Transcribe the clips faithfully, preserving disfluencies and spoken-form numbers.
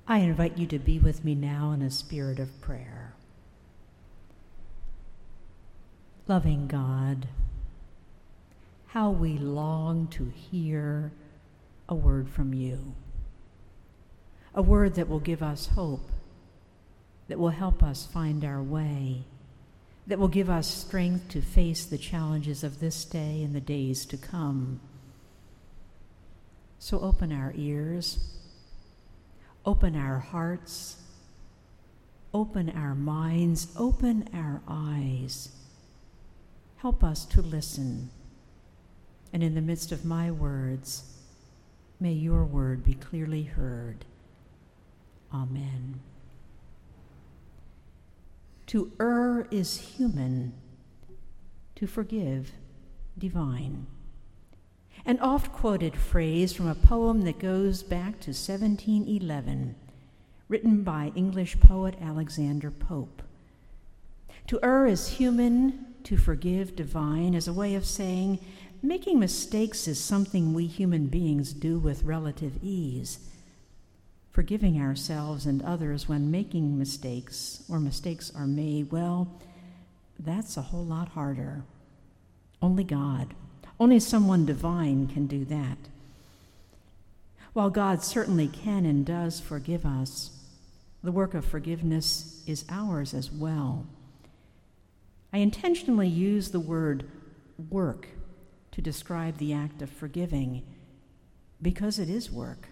I invite you to be with me now in a spirit of prayer. Loving God, how we long to hear a word from you, a word that will give us hope, that will help us find our way, that will give us strength to face the challenges of this day and the days to come. So open our ears, open our hearts, open our minds, open our eyes. Help us to listen. And in the midst of my words, may your word be clearly heard. Amen. To err is human, to forgive divine. An oft-quoted phrase from a poem that goes back to seventeen eleven, written by English poet Alexander Pope. To err is human, to forgive divine, is a way of saying making mistakes is something we human beings do with relative ease. Forgiving ourselves and others when making mistakes or mistakes are made, well, that's a whole lot harder. Only God, only someone divine can do that. While God certainly can and does forgive us, the work of forgiveness is ours as well. I intentionally use the word work to describe the act of forgiving because it is work,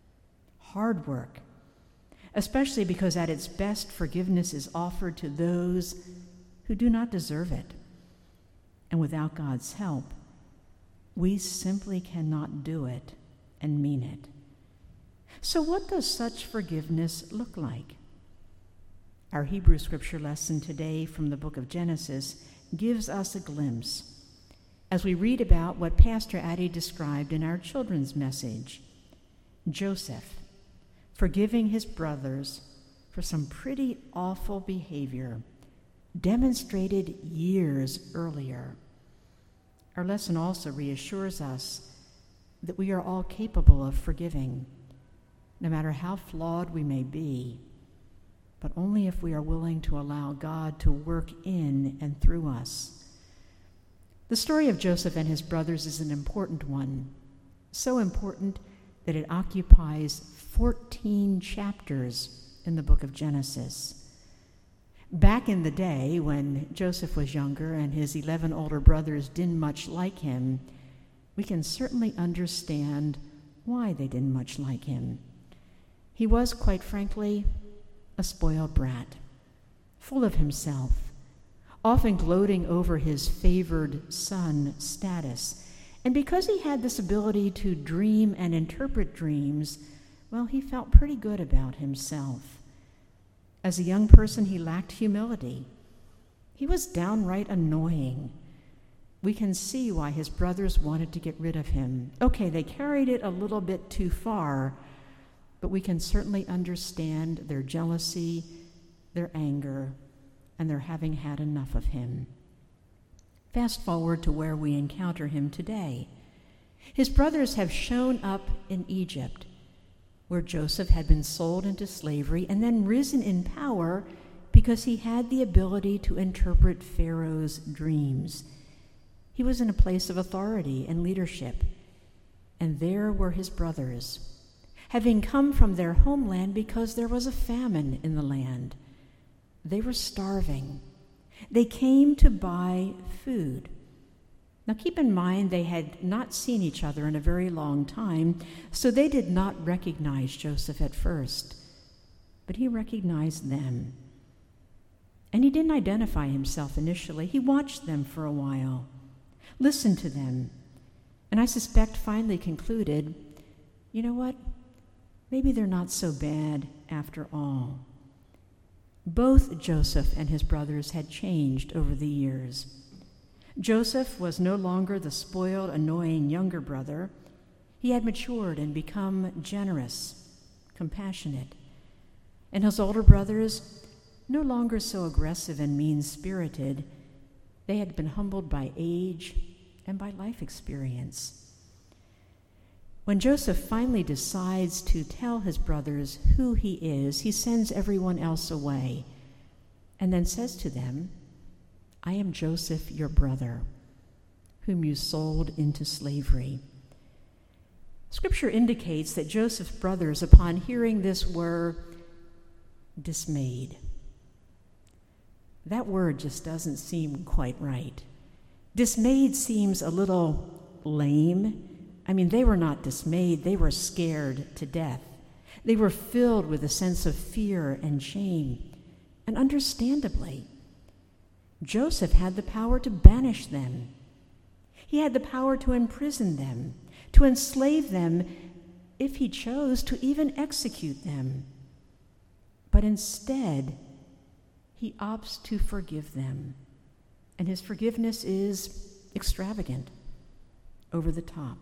hard work, especially because at its best forgiveness is offered to those who do not deserve it. And without God's help, we simply cannot do it and mean it. So what does such forgiveness look like? Our Hebrew scripture lesson today from the book of Genesis gives us a glimpse as we read about what Pastor Addie described in our children's message. Joseph, forgiving his brothers for some pretty awful behavior demonstrated years earlier. Our lesson also reassures us that we are all capable of forgiving, no matter how flawed we may be, but only if we are willing to allow God to work in and through us. The story of Joseph and his brothers is an important one, so important that it occupies fourteen chapters in the book of Genesis. Back in the day when Joseph was younger and his eleven older brothers didn't much like him, we can certainly understand why they didn't much like him. He was, quite frankly, a spoiled brat, full of himself, often gloating over his favored son status. And because he had this ability to dream and interpret dreams, well, he felt pretty good about himself. As a young person, he lacked humility. He was downright annoying. We can see why his brothers wanted to get rid of him. Okay, they carried it a little bit too far, but we can certainly understand their jealousy, their anger, and their having had enough of him. Fast forward to where we encounter him today. His brothers have shown up in Egypt, where Joseph had been sold into slavery and then risen in power because he had the ability to interpret Pharaoh's dreams. He was in a place of authority and leadership, and there were his brothers, having come from their homeland because there was a famine in the land. They were starving. They came to buy food. Now keep in mind they had not seen each other in a very long time, so they did not recognize Joseph at first, but he recognized them. And he didn't identify himself initially. He watched them for a while, listened to them, and I suspect finally concluded, you know what? Maybe they're not so bad after all. Both Joseph and his brothers had changed over the years. Joseph was no longer the spoiled, annoying younger brother. He had matured and become generous, compassionate. And his older brothers, no longer so aggressive and mean-spirited, they had been humbled by age and by life experience. When Joseph finally decides to tell his brothers who he is, he sends everyone else away and then says to them, "I am Joseph, your brother, whom you sold into slavery." Scripture indicates that Joseph's brothers, upon hearing this, were dismayed. That word just doesn't seem quite right. Dismayed seems a little lame. I mean, they were not dismayed, they were scared to death. They were filled with a sense of fear and shame. And understandably, Joseph had the power to banish them. He had the power to imprison them, to enslave them, if he chose, to even execute them. But instead, he opts to forgive them. And his forgiveness is extravagant, over the top.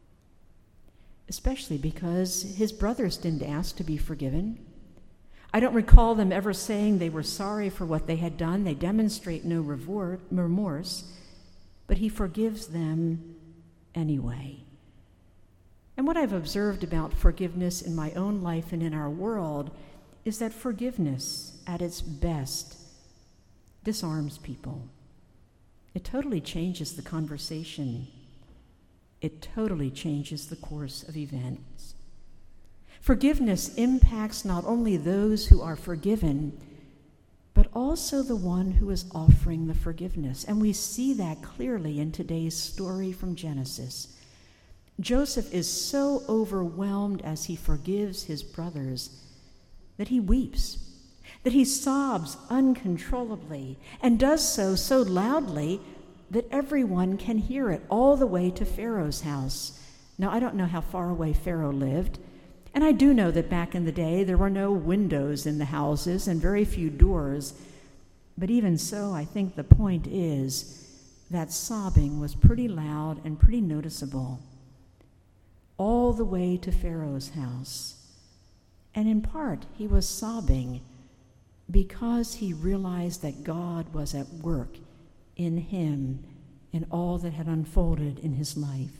Especially because his brothers didn't ask to be forgiven. I don't recall them ever saying they were sorry for what they had done. They demonstrate no remorse, but he forgives them anyway. And what I've observed about forgiveness in my own life and in our world is that forgiveness, at its best, disarms people. It totally changes the conversation. It totally changes the course of events. Forgiveness impacts not only those who are forgiven, but also the one who is offering the forgiveness. And we see that clearly in today's story from Genesis. Joseph is so overwhelmed as he forgives his brothers that he weeps, that he sobs uncontrollably, and does so so loudly that everyone can hear it all the way to Pharaoh's house. Now, I don't know how far away Pharaoh lived, and I do know that back in the day there were no windows in the houses and very few doors, but even so, I think the point is that sobbing was pretty loud and pretty noticeable, all the way to Pharaoh's house. And in part, he was sobbing because he realized that God was at work in him in all that had unfolded in his life.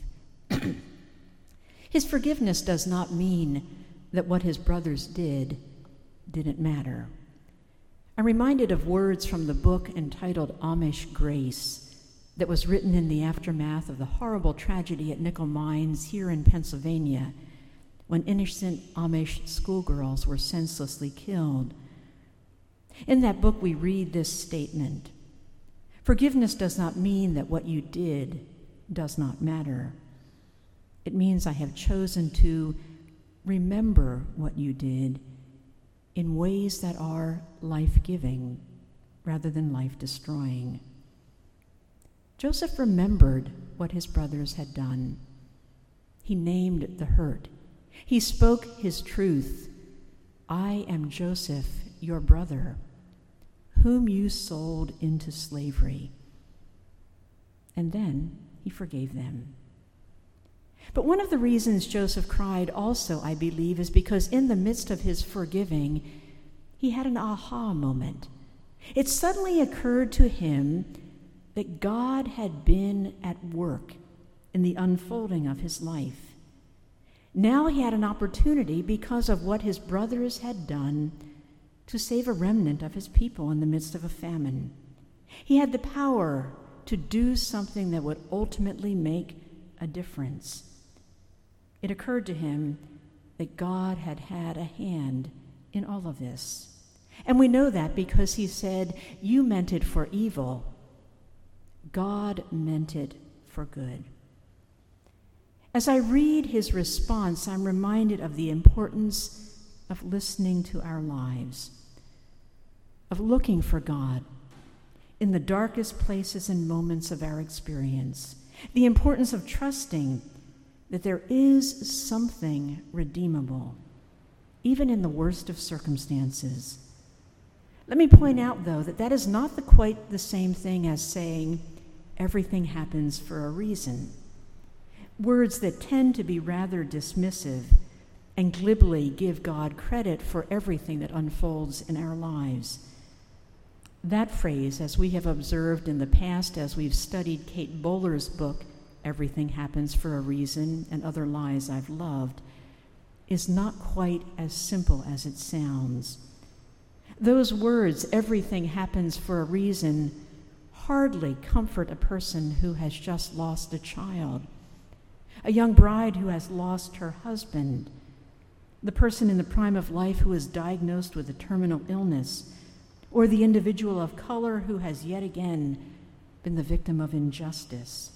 His forgiveness does not mean that what his brothers did didn't matter. I'm reminded of words from the book entitled Amish Grace that was written in the aftermath of the horrible tragedy at Nickel Mines here in Pennsylvania, when innocent Amish schoolgirls were senselessly killed. In that book, we read this statement: "Forgiveness does not mean that what you did does not matter. It means I have chosen to remember what you did in ways that are life-giving rather than life-destroying." Joseph remembered what his brothers had done. He named the hurt. He spoke his truth. "I am Joseph, your brother, whom you sold into slavery." And then he forgave them. But one of the reasons Joseph cried also, I believe, is because in the midst of his forgiving, he had an aha moment. It suddenly occurred to him that God had been at work in the unfolding of his life. Now he had an opportunity, because of what his brothers had done, to save a remnant of his people in the midst of a famine. He had the power to do something that would ultimately make a difference. It occurred to him that God had had a hand in all of this. And we know that because he said, "You meant it for evil. God meant it for good." As I read his response, I'm reminded of the importance of listening to our lives, of looking for God in the darkest places and moments of our experience, the importance of trusting that there is something redeemable, even in the worst of circumstances. Let me point out, though, that that is not the quite the same thing as saying everything happens for a reason. Words that tend to be rather dismissive and glibly give God credit for everything that unfolds in our lives. That phrase, as we have observed in the past as we've studied Kate Bowler's book, everything happens for a reason, and other lies I've loved, is not quite as simple as it sounds. Those words, everything happens for a reason, hardly comfort a person who has just lost a child, a young bride who has lost her husband, the person in the prime of life who is diagnosed with a terminal illness, or the individual of color who has yet again been the victim of injustice.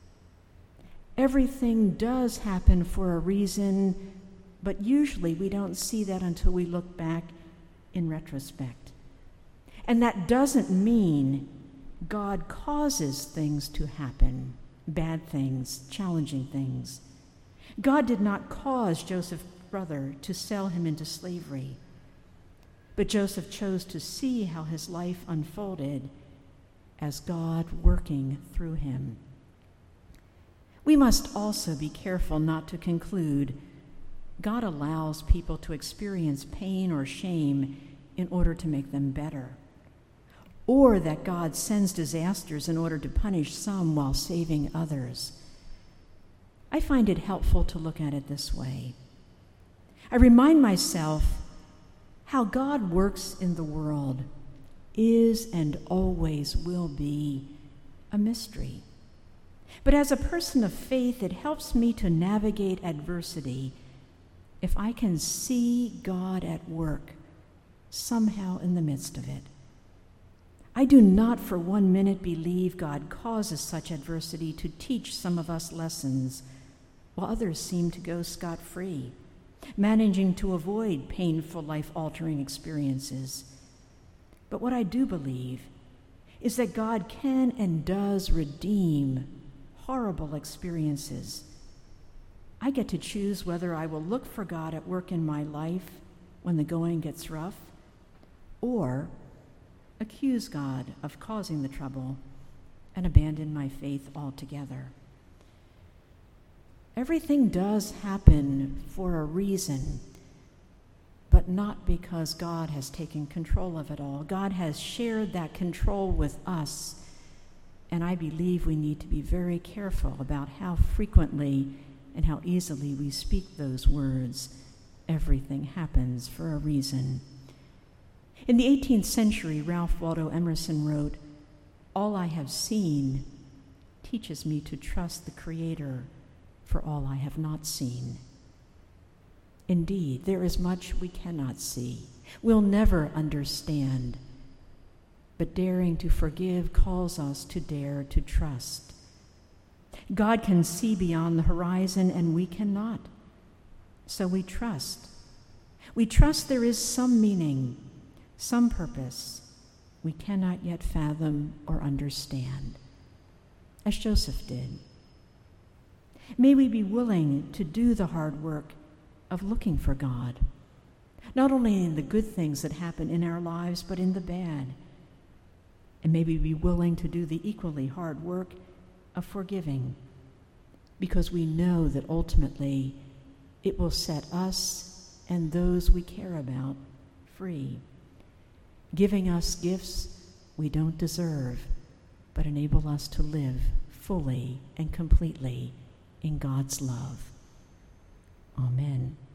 Everything does happen for a reason, but usually we don't see that until we look back in retrospect. And that doesn't mean God causes things to happen, bad things, challenging things. God did not cause Joseph's brother to sell him into slavery, but Joseph chose to see how his life unfolded as God working through him. We must also be careful not to conclude God allows people to experience pain or shame in order to make them better, or that God sends disasters in order to punish some while saving others. I find it helpful to look at it this way. I remind myself how God works in the world is and always will be a mystery. But as a person of faith, it helps me to navigate adversity if I can see God at work somehow in the midst of it. I do not for one minute believe God causes such adversity to teach some of us lessons, while others seem to go scot-free, managing to avoid painful, life-altering experiences. But what I do believe is that God can and does redeem horrible experiences. I get to choose whether I will look for God at work in my life when the going gets rough, or accuse God of causing the trouble and abandon my faith altogether. Everything does happen for a reason, but not because God has taken control of it all. God has shared that control with us, and I believe we need to be very careful about how frequently and how easily we speak those words. Everything happens for a reason. In the eighteenth century, Ralph Waldo Emerson wrote, "All I have seen teaches me to trust the Creator for all I have not seen." Indeed, there is much we cannot see, we'll never understand, but daring to forgive calls us to dare to trust. God can see beyond the horizon, and we cannot. So we trust. We trust there is some meaning, some purpose we cannot yet fathom or understand, as Joseph did. May we be willing to do the hard work of looking for God, not only in the good things that happen in our lives, but in the bad. And may we be willing to do the equally hard work of forgiving, because we know that ultimately it will set us and those we care about free, giving us gifts we don't deserve, but enable us to live fully and completely in God's love. Amen.